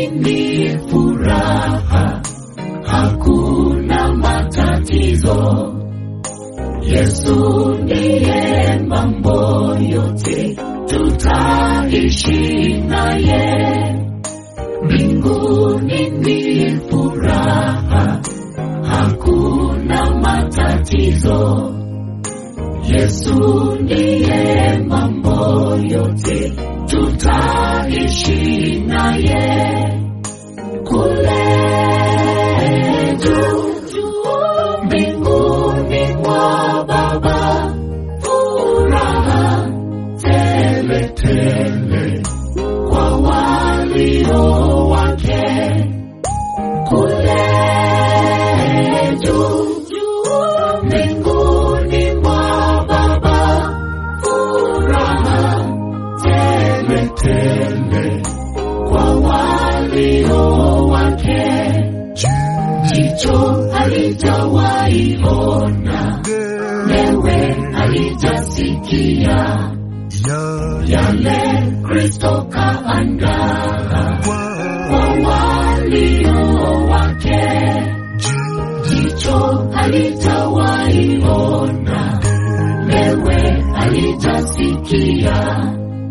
ni furaha, hakuna matatizo. Yesu ndiye mambo yote, tutaishi naye. Mbinguni ni furaha, hakuna matatizo. Yesu ndiye mambo yote, tutaishi naye. Kule juu mbinguni mwa Baba, furaha tele tele kwa walio wake. Kule juu mbinguni mwa Baba, furaha tele tele kwa walio wake. Jicho halijawahi ona, wewe halijasikia yale Kristo kaandaa kwa walio wake. Jicho halijawahi ona, wewe halijasikia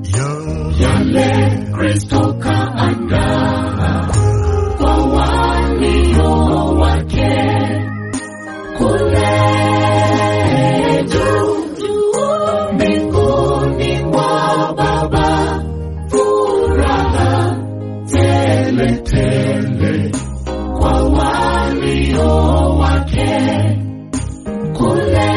yale Kristo kaandaa kwa walio wake. Kule juu mbinguni mwa Baba, furaha tele tele kwa walio wake. Kule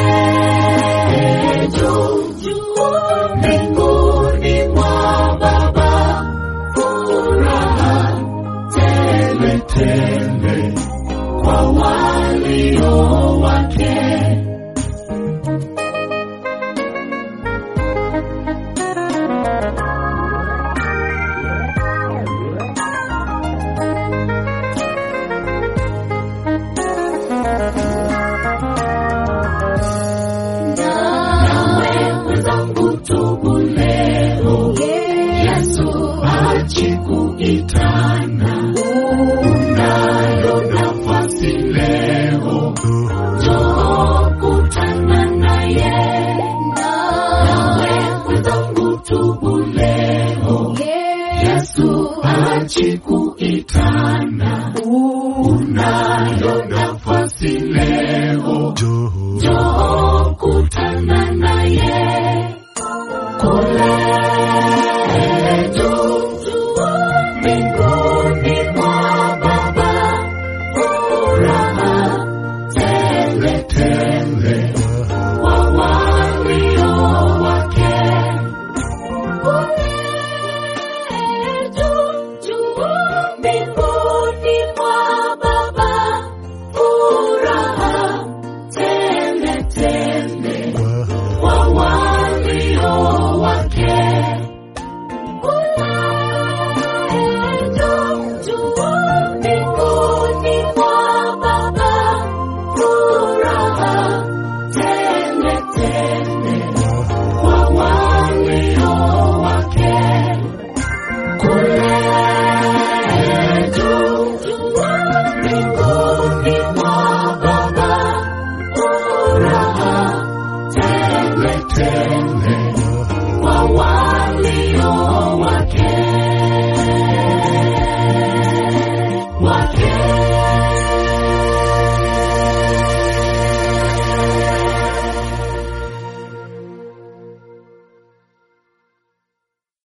juu mbinguni mwa Baba, furaha tele tele kwa walio wake. Nawe mwenzangu, tubu leo, Yesu achikuita.